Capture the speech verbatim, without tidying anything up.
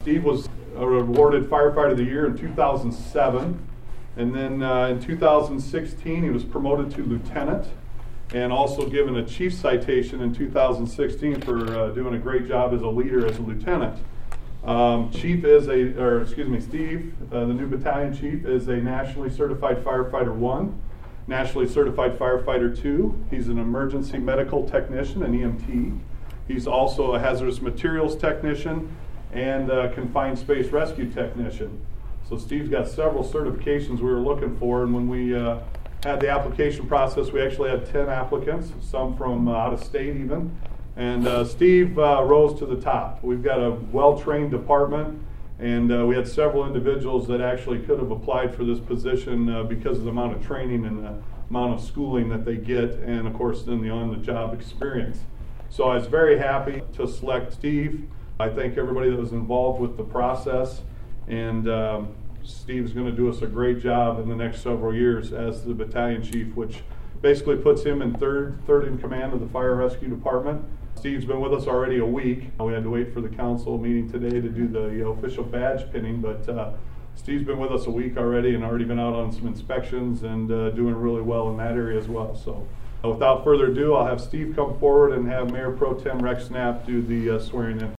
Steve was awarded Firefighter of the Year in two thousand seven, and then uh, in two thousand sixteen he was promoted to lieutenant, and also given a chief citation in two thousand sixteen for uh, doing a great job as a leader as a lieutenant. Um, Chief is a, or excuse me, Steve, uh, the new battalion chief, is a nationally certified firefighter one, nationally certified firefighter two. He's an emergency medical technician, an E M T. He's also a hazardous materials technician and a confined space rescue technician. So Steve's got several certifications we were looking for, and when we uh, had the application process, we actually had ten applicants, some from uh, out of state even. And uh, Steve uh, rose to the top. We've got a well-trained department, and uh, we had several individuals that actually could have applied for this position uh, because of the amount of training and the amount of schooling that they get, and of course then the on-the-job experience. So I was very happy to select Steve. I thank everybody that was involved with the process, and um, Steve's going to do us a great job in the next several years as the battalion chief, which basically puts him in third, third in command of the fire rescue department. Steve's been with us already a week. We had to wait for the council meeting today to do the you know, official badge pinning, but uh, Steve's been with us a week already and already been out on some inspections and uh, doing really well in that area as well. So uh, without further ado, I'll have Steve come forward and have Mayor Pro Tem Rex Knapp do the uh, swearing in.